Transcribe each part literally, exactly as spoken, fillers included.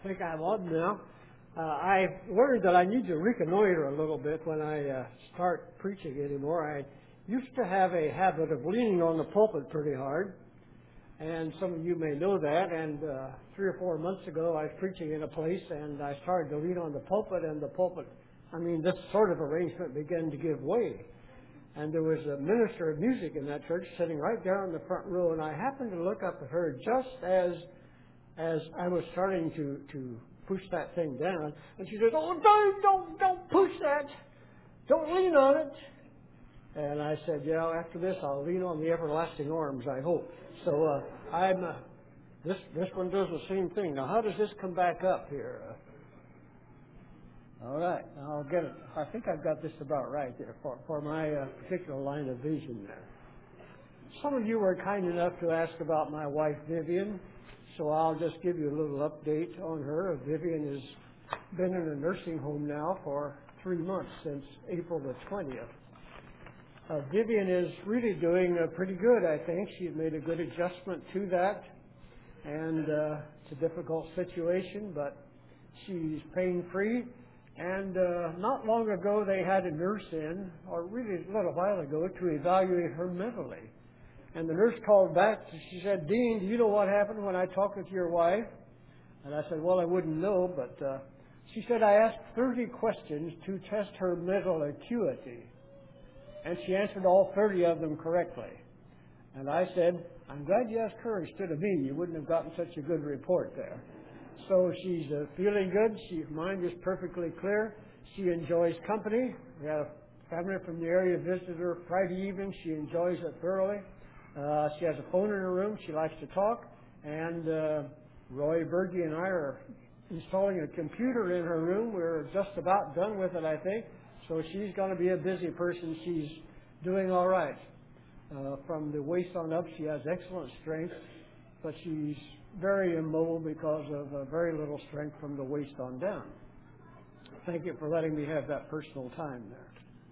think I'm on now. Uh, I learned that I need to reconnoiter a little bit when I uh, start preaching anymore. I used to have a habit of leaning on the pulpit pretty hard, and some of you may know that. And uh, three or four months ago, I was preaching in a place, and I started to lean on the pulpit, and the pulpit, I mean, this sort of arrangement began to give way. And there was a minister of music in that church sitting right there in the front row, and I happened to look up at her just as as I was starting to, to push that thing down. And she said, "Oh, don't, don't, don't push that. Don't lean on it." And I said, "Yeah, after this, I'll lean on the everlasting arms, I hope." So uh, I'm uh, this this one does the same thing. Now, how does this come back up here? Uh, all right, I'll get it. I think I've got this about right there for, for my uh, particular line of vision there. Some of you were kind enough to ask about my wife, Vivian, so I'll just give you a little update on her. Vivian has been in a nursing home now for three months, since April the twentieth. Uh, Vivian is really doing uh, pretty good, I think. She's made a good adjustment to that, and uh, it's a difficult situation, but she's pain-free. And uh, not long ago, they had a nurse in, or really a little while ago, to evaluate her mentally. And the nurse called back. She said, "Dean, do you know what happened when I talked with your wife?" And I said, "Well, I wouldn't know." But uh, she said, "I asked thirty questions to test her mental acuity. And she answered all thirty of them correctly." And I said, "I'm glad you asked her instead of me. You wouldn't have gotten such a good report there." So she's uh, feeling good. She, her mind is perfectly clear. She enjoys company. We had a family from the area visit her Friday evening. She enjoys it thoroughly. Uh, she has a phone in her room. She likes to talk. And uh, Roy Berge and I are installing a computer in her room. We're just about done with it, I think. So she's going to be a busy person. She's doing all right. Uh, from the waist on up, she has excellent strength, but she's very immobile because of uh, very little strength from the waist on down. Thank you for letting me have that personal time there.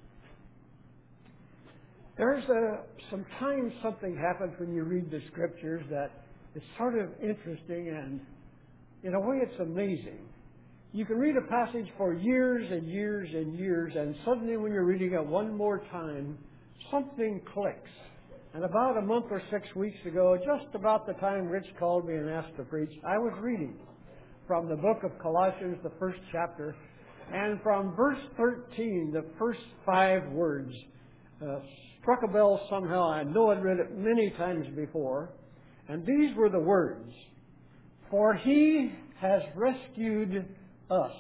There's uh, sometimes something happens when you read the Scriptures that is sort of interesting, and in a way it's amazing. You can read a passage for years and years and years, and suddenly when you're reading it one more time, something clicks. And about a month or six weeks ago, just about the time Rich called me and asked to preach, I was reading from the book of Colossians, the first chapter, and from verse thirteen, the first five words uh, struck a bell somehow. I know I'd read it many times before, and these were the words: "For He has rescued us."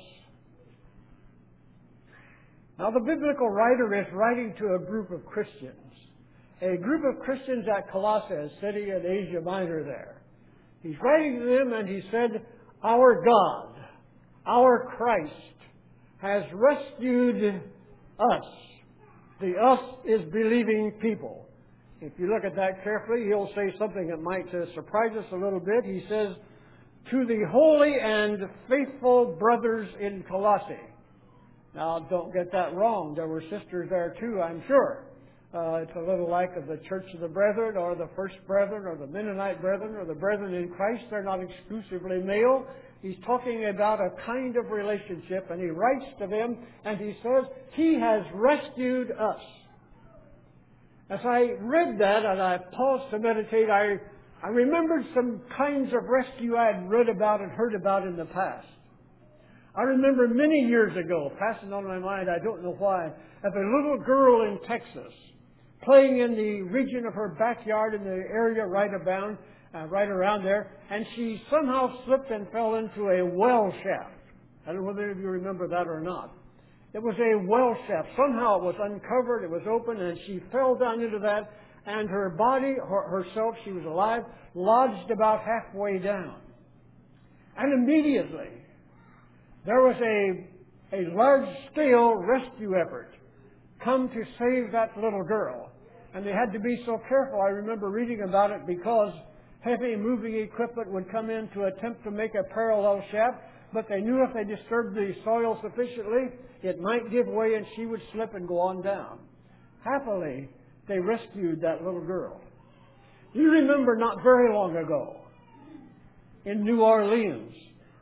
Now, the biblical writer is writing to a group of Christians. A group of Christians at Colossae, a city in Asia Minor there. He's writing to them and he said, "Our God, our Christ, has rescued us." The us is believing people. If you look at that carefully, he'll say something that might uh, surprise us a little bit. He says, "To the holy and faithful brothers in Colossae." Now, don't get that wrong. There were sisters there too, I'm sure. Uh, it's a little like of the Church of the Brethren, or the First Brethren, or the Mennonite Brethren, or the Brethren in Christ. They're not exclusively male. He's talking about a kind of relationship, and he writes to them, and he says, He has rescued us. As I read that, and I paused to meditate, I, I remembered some kinds of rescue I had read about and heard about in the past. I remember many years ago, passing on my mind, I don't know why, of a little girl in Texas, playing in the region of her backyard in the area right around, uh, right around there, and she somehow slipped and fell into a well shaft. I don't know whether any of you remember that or not. It was a well shaft. Somehow it was uncovered, it was open, and she fell down into that, and her body, her, herself, she was alive, lodged about halfway down. And immediately, there was a, a large-scale rescue effort come to save that little girl. And they had to be so careful. I remember reading about it because heavy moving equipment would come in to attempt to make a parallel shaft, but they knew if they disturbed the soil sufficiently, it might give way and she would slip and go on down. Happily, they rescued that little girl. You remember not very long ago, in New Orleans,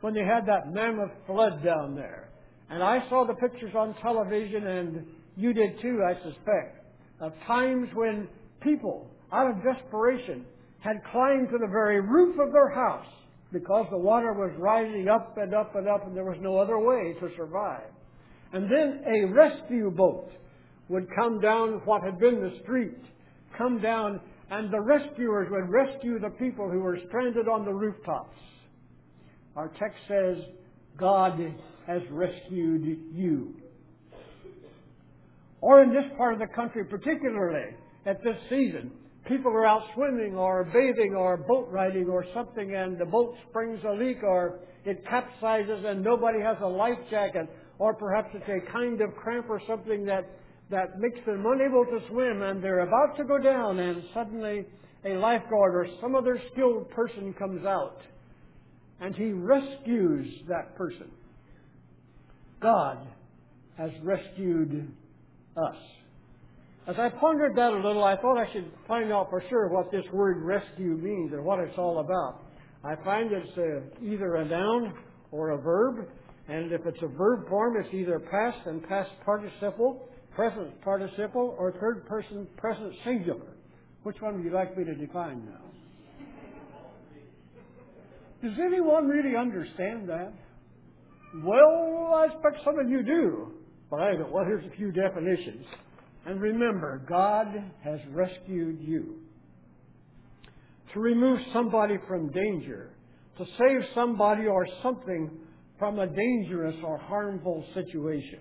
when they had that mammoth flood down there. And I saw the pictures on television, and you did too, I suspect, of times when people, out of desperation, had climbed to the very roof of their house because the water was rising up and up and up, and there was no other way to survive. And then a rescue boat would come down what had been the street, come down, and the rescuers would rescue the people who were stranded on the rooftops. Our text says, God has rescued you. Or in this part of the country, particularly at this season, people are out swimming or bathing or boat riding or something, and the boat springs a leak or it capsizes and nobody has a life jacket, or perhaps it's a kind of cramp or something that, that makes them unable to swim, and they're about to go down, and suddenly a lifeguard or some other skilled person comes out and he rescues that person. God has rescued us. As I pondered that a little, I thought I should find out for sure what this word rescue means or what it's all about. I find it's uh, either a noun or a verb, and if it's a verb form, it's either past and past participle, present participle, or third person present singular. Which one would you like me to define now? Does anyone really understand that? Well, I expect some of you do, but I don't. Well, here's a few definitions. And remember, God has rescued you. To remove somebody from danger, to save somebody or something from a dangerous or harmful situation.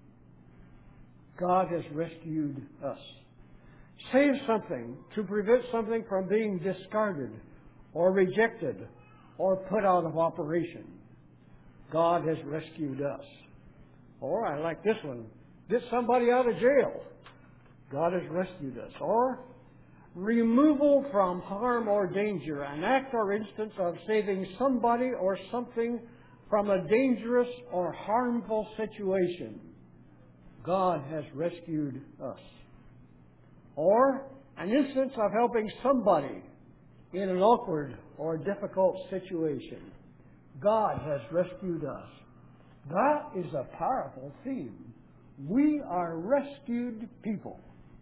God has rescued us. Save something, to prevent something from being discarded or rejected or put out of operation. God has rescued us. Or, I like this one, get somebody out of jail. God has rescued us. Or, removal from harm or danger, an act or instance of saving somebody or something from a dangerous or harmful situation. God has rescued us. Or, an instance of helping somebody in an awkward or difficult situation. God has rescued us. That is a powerful theme. We are rescued people.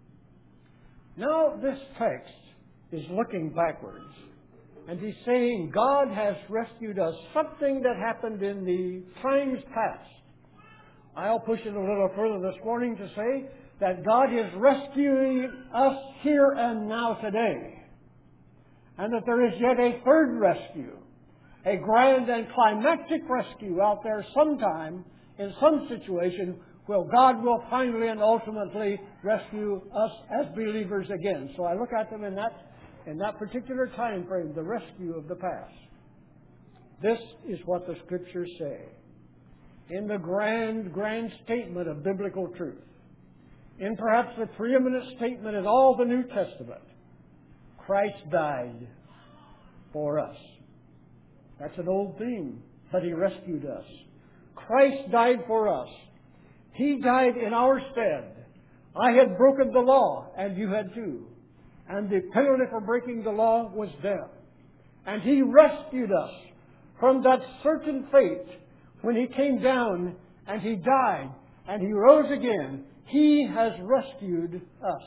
Now, this text is looking backwards, and he's saying God has rescued us, something that happened in the times past. I'll push it a little further this morning to say that God is rescuing us here and now today, and that there is yet a third rescue, a grand and climactic rescue out there sometime in some situation where God will finally and ultimately rescue us as believers again. So I look at them in that, in that particular time frame, the rescue of the past. This is what the Scriptures say. In the grand, grand statement of biblical truth, in perhaps the preeminent statement in all the New Testament, Christ died for us. That's an old theme, but He rescued us. Christ died for us. He died in our stead. I had broken the law, and you had too. And the penalty for breaking the law was death. And He rescued us from that certain fate when He came down and He died and He rose again. He has rescued us.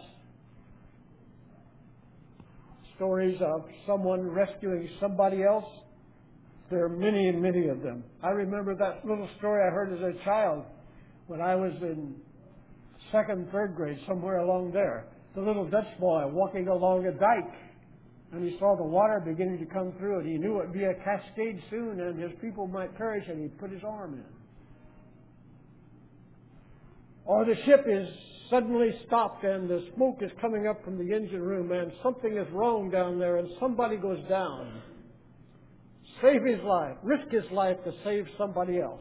Stories of someone rescuing somebody else, there are many and many of them. I remember that little story I heard as a child when I was in second, third grade, somewhere along there. The little Dutch boy walking along a dike, and he saw the water beginning to come through, and he knew it would be a cascade soon, and his people might perish, and he put his arm in. Or the ship is suddenly stopped, and the smoke is coming up from the engine room, and something is wrong down there, and somebody goes down. Save his life, risk his life to save somebody else.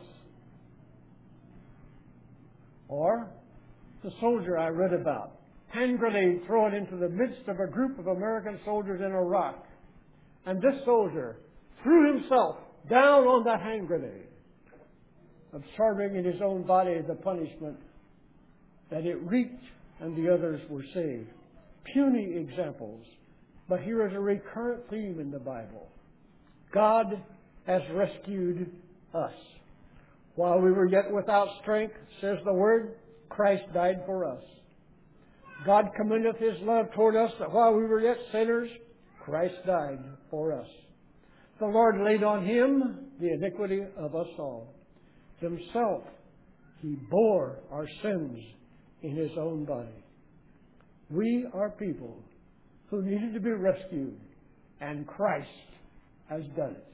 Or the soldier I read about, hand grenade thrown into the midst of a group of American soldiers in Iraq. And this soldier threw himself down on that hand grenade, absorbing in his own body the punishment that it reaped, and the others were saved. Puny examples, but here is a recurrent theme in the Bible. God has rescued us. While we were yet without strength, says the Word, Christ died for us. God commendeth His love toward us, that while we were yet sinners, Christ died for us. The Lord laid on Him the iniquity of us all. Himself He bore our sins in His own body. We are people who needed to be rescued, and Christ has done it.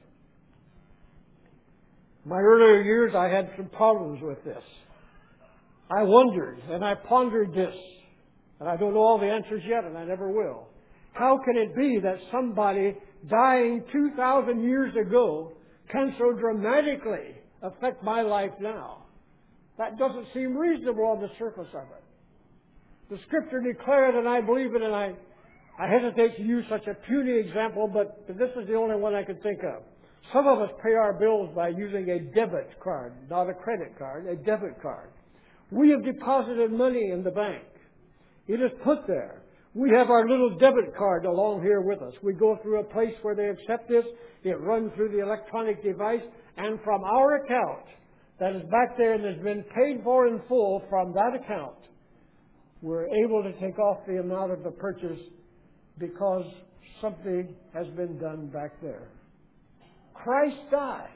In my earlier years, I had some problems with this. I wondered, and I pondered this, and I don't know all the answers yet, and I never will. How can it be that somebody dying two thousand years ago can so dramatically affect my life now? That doesn't seem reasonable on the surface of it. The Scripture declared, and I believe it, and I, I hesitate to use such a puny example, but this is the only one I can think of. Some of us pay our bills by using a debit card, not a credit card, a debit card. We have deposited money in the bank. It is put there. We have our little debit card along here with us. We go through a place where they accept this. It runs through the electronic device, and from our account that is back there and has been paid for in full from that account, we're able to take off the amount of the purchase because something has been done back there. Christ died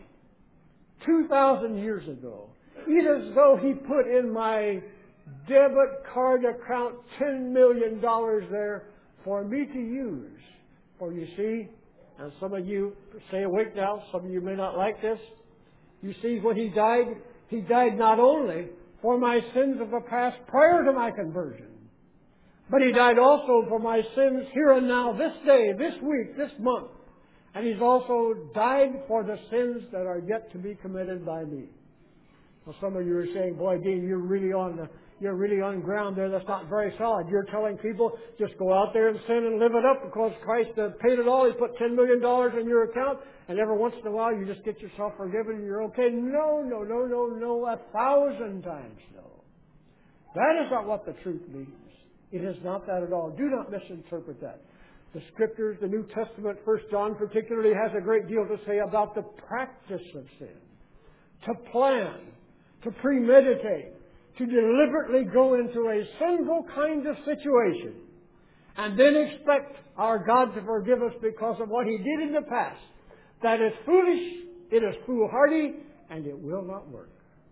two thousand years ago. It is as though He put in my debit card account ten million dollars there for me to use. For you see, and some of you stay awake now, some of you may not like this. You see, when He died, He died not only for my sins of the past prior to my conversion, but He died also for my sins here and now, this day, this week, this month. And He's also died for the sins that are yet to be committed by me. Well, some of you are saying, boy, Dean, you're really on the, you're really on ground there that's not very solid. You're telling people, just go out there and sin and live it up because Christ uh, paid it all. He put ten million dollars in your account, and every once in a while you just get yourself forgiven and you're okay. No, no, no, no, no, a thousand times no. That is not what the truth means. It is not that at all. Do not misinterpret that. The Scriptures, the New Testament, First John particularly, has a great deal to say about the practice of sin. To plan, to premeditate, to deliberately go into a sinful kind of situation and then expect our God to forgive us because of what He did in the past. That is foolish, it is foolhardy, and it will not work.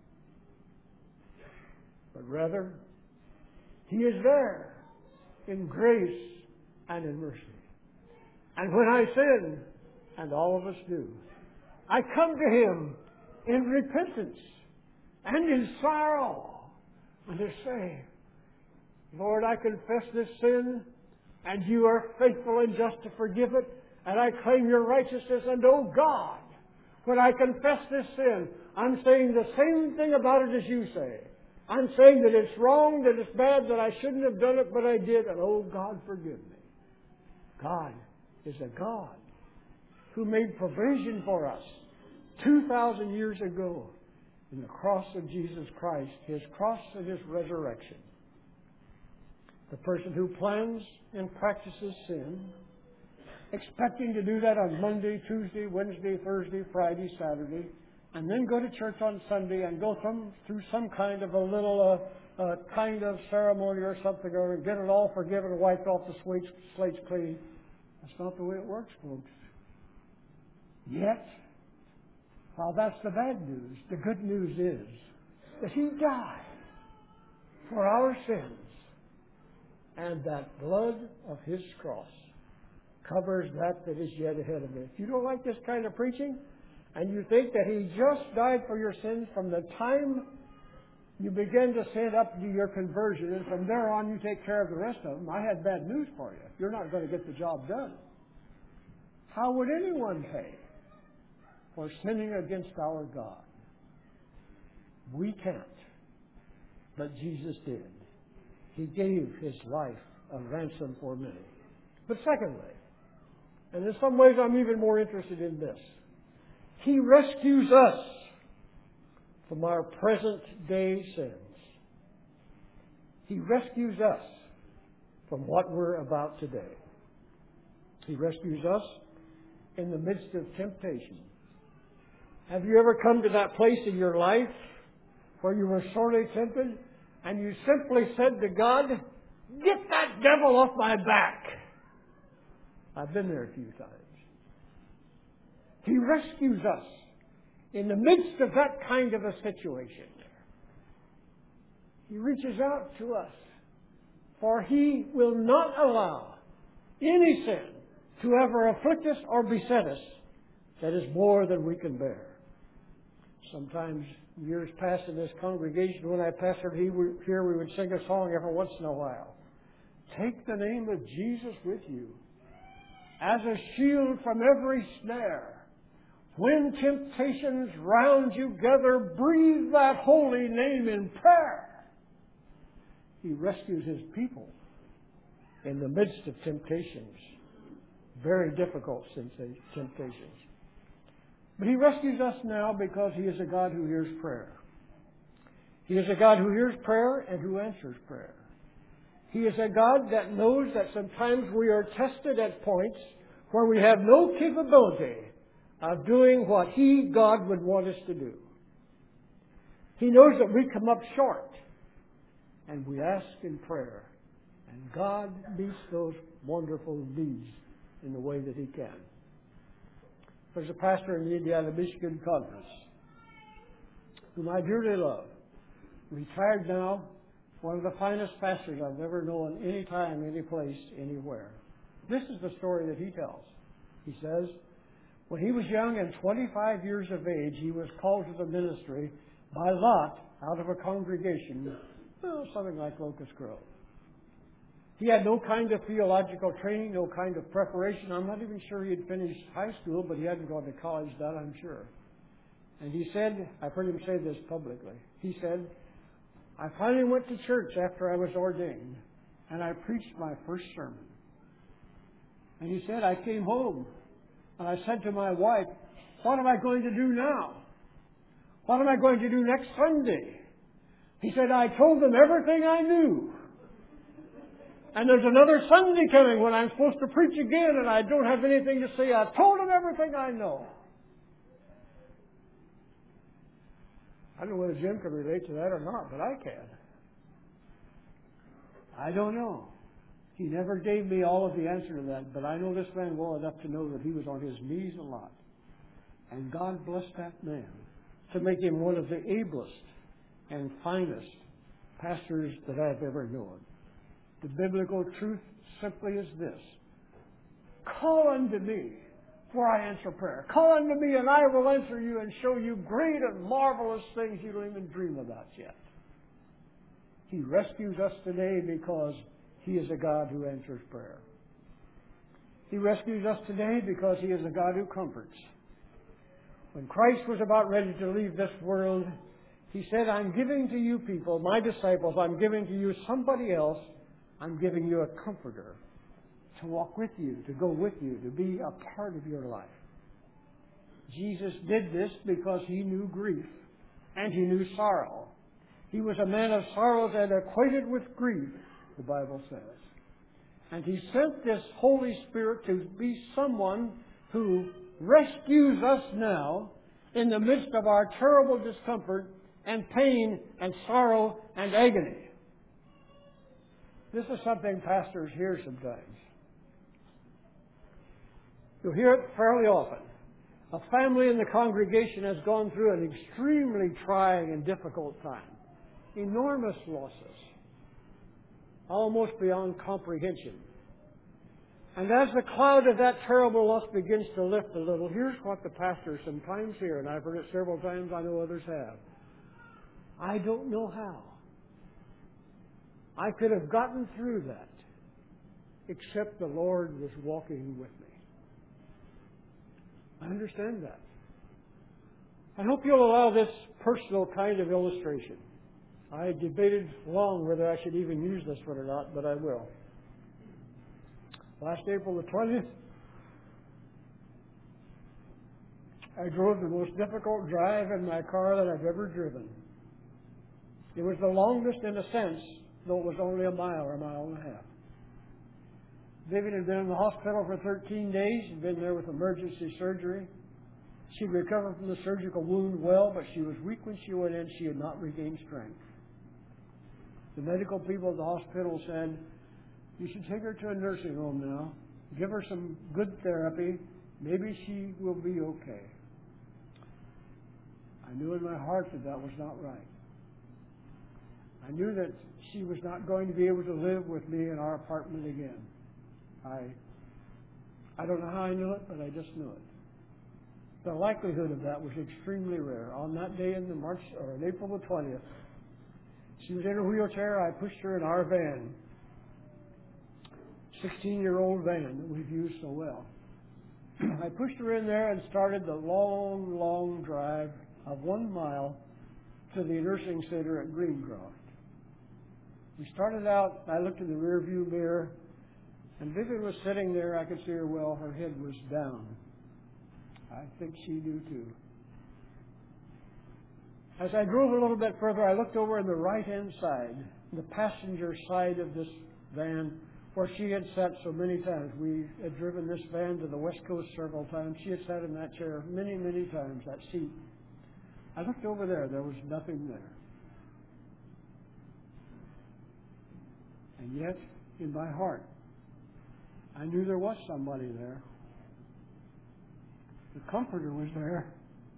But rather, He is there in grace and in mercy. And when I sin, and all of us do, I come to Him in repentance and in sorrow. And to say, Lord, I confess this sin, and You are faithful and just to forgive it, and I claim Your righteousness. And oh God, when I confess this sin, I'm saying the same thing about it as You say. I'm saying that it's wrong, that it's bad, that I shouldn't have done it, but I did, and oh God, forgive me. God is a God who made provision for us two thousand years ago in the cross of Jesus Christ, His cross and His resurrection. The person who plans and practices sin, expecting to do that on Monday, Tuesday, Wednesday, Thursday, Friday, Saturday, and then go to church on Sunday and go from, through some kind of a little uh, uh, kind of ceremony or something, or get it all forgiven and wiped off the slates, slates clean. That's not the way it works, folks. Yet, while that's the bad news, the good news is that He died for our sins, and that blood of His cross covers that that is yet ahead of it. If you don't like this kind of preaching, and you think that He just died for your sins from the time you begin to sin up to your conversion, and from there on you take care of the rest of them, I had bad news for you. You're not going to get the job done. How would anyone pay for sinning against our God? We can't, but Jesus did. He gave His life a ransom for many. But secondly, and in some ways I'm even more interested in this, He rescues us from our present day sins. He rescues us from what we're about today. He rescues us in the midst of temptation. Have you ever come to that place in your life where you were sorely tempted and you simply said to God, "Get that devil off my back"? I've been there a few times. He rescues us in the midst of that kind of a situation. He reaches out to us, for He will not allow any sin to ever afflict us or beset us that is more than we can bear. Sometimes, years past in this congregation, when I pastored here, we would sing a song every once in a while. Take the name of Jesus with you as a shield from every snare. When temptations round you gather, breathe that holy name in prayer. He rescues His people in the midst of temptations, very difficult temptations. But He rescues us now because He is a God who hears prayer. He is a God who hears prayer and who answers prayer. He is a God that knows that sometimes we are tested at points where we have no capability of doing what He, God, would want us to do. He knows that we come up short, and we ask in prayer, and God meets those wonderful needs in the way that He can. There's a pastor in the Indiana-Michigan Conference whom I dearly love, retired now, one of the finest pastors I've ever known any time, any place, anywhere. This is the story that he tells. He says, when he was young and twenty-five years of age, he was called to the ministry by lot out of a congregation, well, something like Locust Grove. He had no kind of theological training, no kind of preparation. I'm not even sure he had finished high school, but he hadn't gone to college, that I'm sure. And he said, I've heard him say this publicly, he said, I finally went to church after I was ordained, and I preached my first sermon. And he said, I came home, and I said to my wife, what am I going to do now? What am I going to do next Sunday? He said, I told them everything I knew. And there's another Sunday coming when I'm supposed to preach again, and I don't have anything to say. I told them everything I know. I don't know whether Jim can relate to that or not, but I can. I don't know. He never gave me all of the answer to that, but I know this man well enough to know that he was on his knees a lot. And God blessed that man to make him one of the ablest and finest pastors that I've ever known. The biblical truth simply is this. Call unto me, for I answer prayer. Call unto me, and I will answer you and show you great and marvelous things you don't even dream about yet. He rescues us today because He is a God who answers prayer. He rescues us today because He is a God who comforts. When Christ was about ready to leave this world, He said, I'm giving to you people, my disciples, I'm giving to you somebody else. I'm giving you a comforter to walk with you, to go with you, to be a part of your life. Jesus did this because He knew grief and He knew sorrow. He was a man of sorrows and acquainted with grief, the Bible says. And He sent this Holy Spirit to be someone who rescues us now in the midst of our terrible discomfort and pain and sorrow and agony. This is something pastors hear sometimes. You'll hear it fairly often. A family in the congregation has gone through an extremely trying and difficult time. Enormous losses. Almost beyond comprehension. And as the cloud of that terrible loss begins to lift a little, here's what the pastors sometimes hear, and I've heard it several times, I know others have. I don't know how I could have gotten through that except the Lord was walking with me. I understand that. I hope you'll allow this personal kind of illustration. I debated long whether I should even use this one or not, but I will. Last April the twentieth, I drove the most difficult drive in my car that I've ever driven. It was the longest in a sense, though it was only a mile or a mile and a half. Vivian had been in the hospital for thirteen days. She'd been there with emergency surgery. She'd recovered from the surgical wound well, but she was weak when she went in. She had not regained strength. The medical people at the hospital said, you should take her to a nursing home now. Give her some good therapy. Maybe she will be okay. I knew in my heart that that was not right. I knew that she was not going to be able to live with me in our apartment again. I, I don't know how I knew it, but I just knew it. The likelihood of that was extremely rare. On that day in the March or in April the twentieth, she was in a wheelchair. I pushed her in our van, sixteen-year-old van that we've used so well. I pushed her in there and started the long, long drive of one mile to the nursing center at Greencroft. We started out, I looked in the rearview mirror, and Vivian was sitting there. I could see her well. Her head was down. I think she knew too. As I drove a little bit further, I looked over on the right-hand side, the passenger side of this van, where she had sat so many times. We had driven this van to the West Coast several times. She had sat in that chair many, many times, that seat. I looked over there. There was nothing there. And yet, in my heart, I knew there was somebody there. The Comforter was there.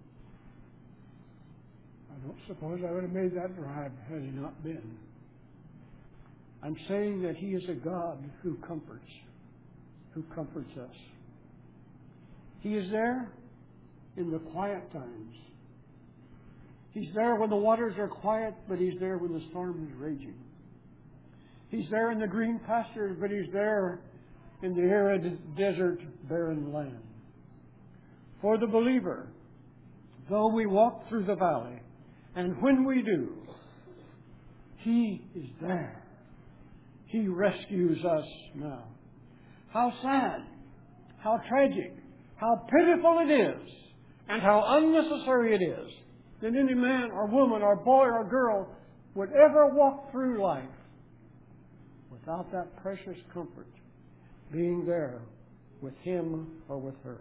I don't suppose I would have made that drive had he not been. I'm saying that He is a God who comforts, who comforts us. He is there in the quiet times. He's there when the waters are quiet, but He's there when the storm is raging. He's there in the green pastures, but He's there in the arid, desert, barren land. For the believer, though we walk through the valley, and when we do, He is there. He rescues us now. How sad, how tragic, how pitiful it is, and how unnecessary it is that any man or woman or boy or girl would ever walk through life without that precious comfort being there with him or with her.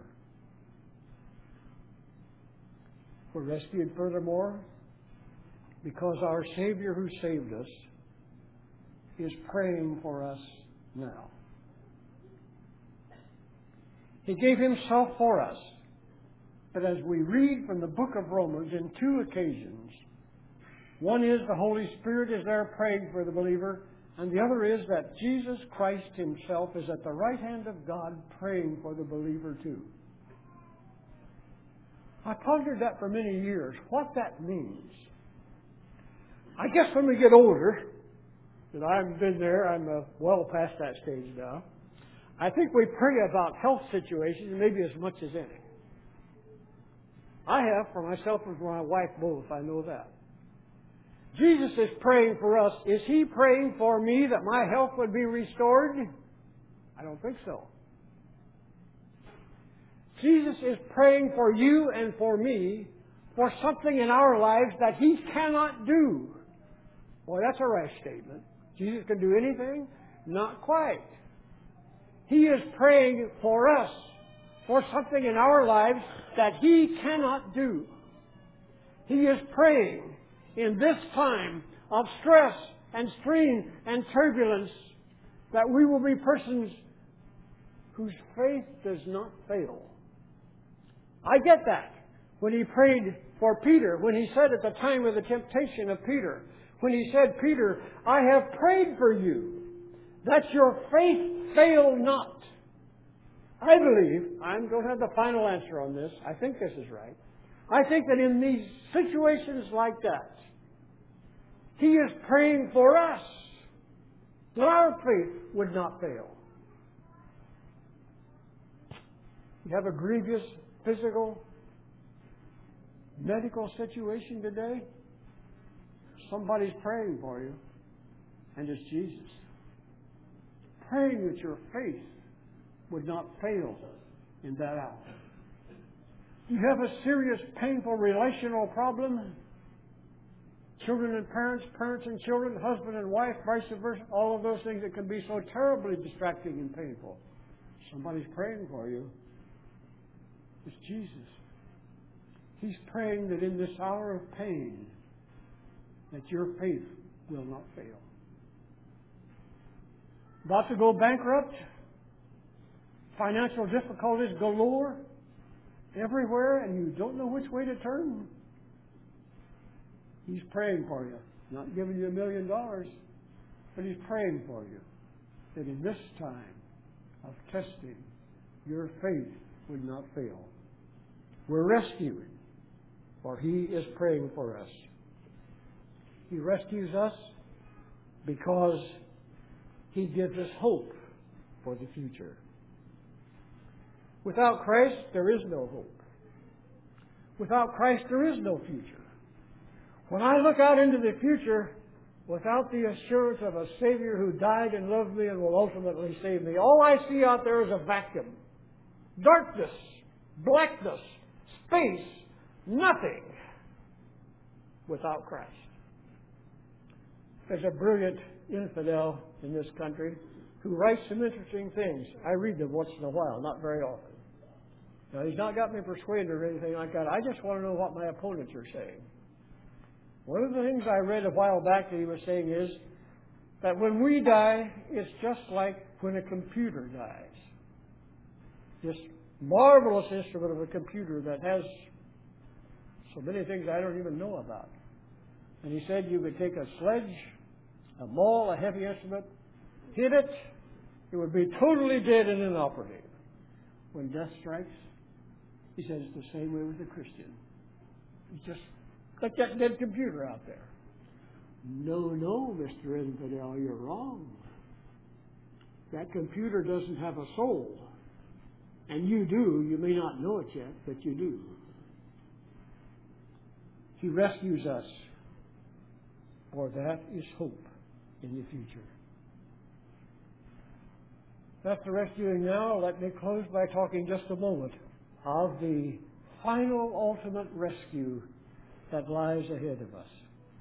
We're rescued furthermore because our Savior who saved us is praying for us now. He gave Himself for us. But as we read from the book of Romans in two occasions, one is the Holy Spirit is there praying for the believer, and the other is that Jesus Christ Himself is at the right hand of God praying for the believer too. I pondered that for many years, what that means. I guess when we get older, and I've been there, I'm uh, well past that stage now, I think we pray about health situations maybe as much as any. I have for myself and for my wife both, I know that. Jesus is praying for us. Is He praying for me that my health would be restored? I don't think so. Jesus is praying for you and for me for something in our lives that He cannot do. Boy, that's a rash statement. Jesus can do anything? Not quite. He is praying for us for something in our lives that He cannot do. He is praying in this time of stress and strain and turbulence that we will be persons whose faith does not fail. I get that. When He prayed for Peter, when He said at the time of the temptation of Peter, when He said, Peter, I have prayed for you, that your faith fail not. I believe, I don't have the final answer on this, I think this is right. I think that in these situations like that, He is praying for us that our faith would not fail. You have a grievous physical, medical situation today, somebody's praying for you, and it's Jesus. Praying that your faith would not fail in that hour. You have a serious, painful relational problem, children and parents, parents and children, husband and wife, vice versa, all of those things that can be so terribly distracting and painful. Somebody's praying for you. It's Jesus. He's praying that in this hour of pain, that your faith will not fail. About to go bankrupt, financial difficulties galore everywhere, and you don't know which way to turn. He's praying for you. Not giving you a million dollars, but He's praying for you that in this time of testing, your faith would not fail. We're rescued, for He is praying for us. He rescues us because He gives us hope for the future. Without Christ, there is no hope. Without Christ, there is no future. When I look out into the future without the assurance of a Savior who died and loved me and will ultimately save me, all I see out there is a vacuum. Darkness, blackness, space, nothing without Christ. There's a brilliant infidel in this country who writes some interesting things. I read them once in a while, not very often. Now, he's not got me persuaded or anything like that. I just want to know what my opponents are saying. One of the things I read a while back that he was saying is that when we die, it's just like when a computer dies. This marvelous instrument of a computer that has so many things I don't even know about. And he said you could take a sledge, a maul, a heavy instrument, hit it, it would be totally dead and inoperative. When death strikes, he says it's the same way with the Christian. He's just like that dead computer out there. No, no, Mister Infidel, you're wrong. That computer doesn't have a soul. And you do. You may not know it yet, but you do. He rescues us. For that is hope in the future. That's the rescuing now. Let me close by talking just a moment of the final ultimate rescue that lies ahead of us.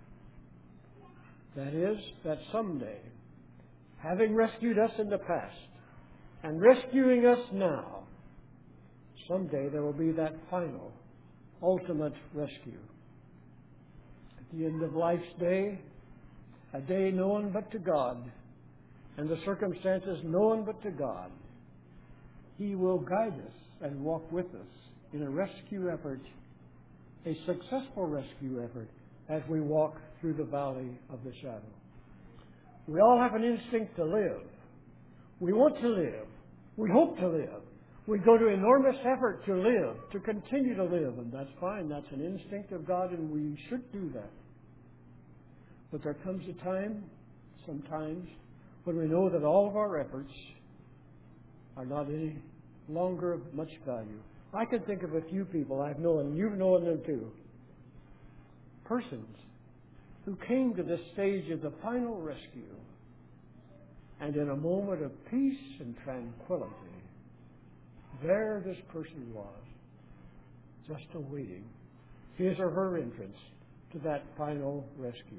That is, that someday, having rescued us in the past and rescuing us now, someday there will be that final, ultimate rescue. At the end of life's day, a day known but to God, and the circumstances known but to God, He will guide us and walk with us in a rescue effort, a successful rescue effort, as we walk through the valley of the shadow. We all have an instinct to live. We want to live. We hope to live. We go to enormous effort to live, to continue to live, and that's fine. That's an instinct of God, and we should do that. But there comes a time, sometimes, when we know that all of our efforts are not any longer of much value. I can think of a few people I've known, and you've known them too. Persons who came to this stage of the final rescue, and in a moment of peace and tranquility, there this person was, just awaiting his or her entrance to that final rescue.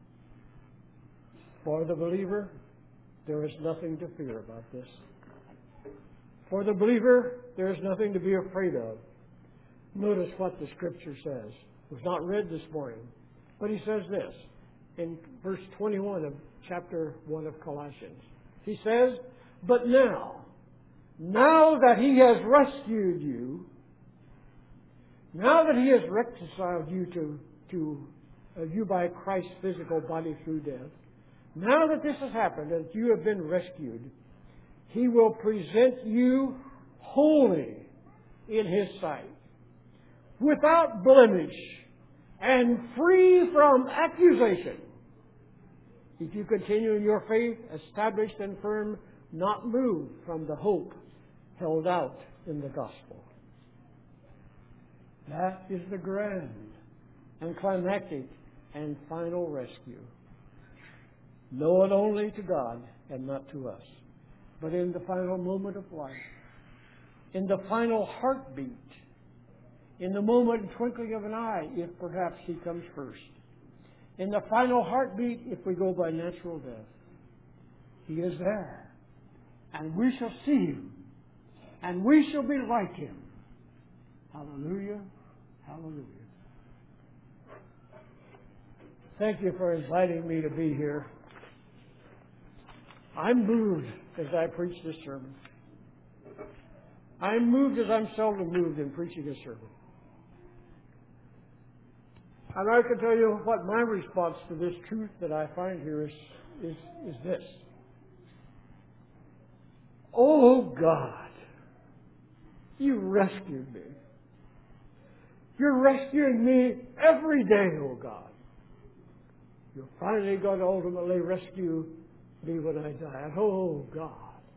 For the believer, there is nothing to fear about this. For the believer, there is nothing to be afraid of. Notice what the Scripture says. It was not read this morning, but he says this in verse twenty-one of chapter one of Colossians. He says, "But now, now that He has rescued you, now that He has reconciled you to, to uh, you by Christ's physical body through death, now that this has happened, that you have been rescued, He will present you holy in His sight, without blemish, and free from accusation, if you continue in your faith, established and firm, not moved from the hope held out in the gospel." That is the grand and climactic and final rescue, known only to God and not to us. But in the final moment of life, in the final heartbeat, in the moment and twinkling of an eye, if perhaps He comes first, in the final heartbeat, if we go by natural death, He is there. And we shall see Him. And we shall be like Him. Hallelujah. Hallelujah. Thank you for inviting me to be here. I'm moved as I preach this sermon. I'm moved as I'm seldom moved in preaching a sermon. And I can tell you what my response to this truth that I find here is, is, is this. Oh God, you rescued me. You're rescuing me every day, oh God. You're finally going to ultimately rescue me when I die. Oh God,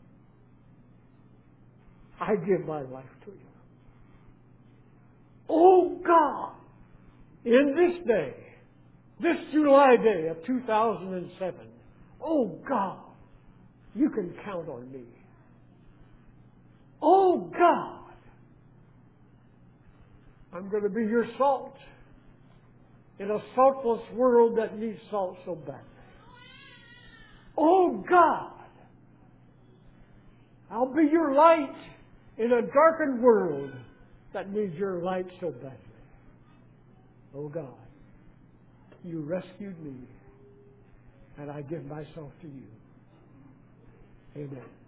I give my life to you. Oh God, in this day, this July day of two thousand seven, oh God, you can count on me. Oh God, I'm going to be your salt in a saltless world that needs salt so badly. Oh God, I'll be your light in a darkened world that needs your light so badly. Oh God, you rescued me, and I give myself to you. Amen.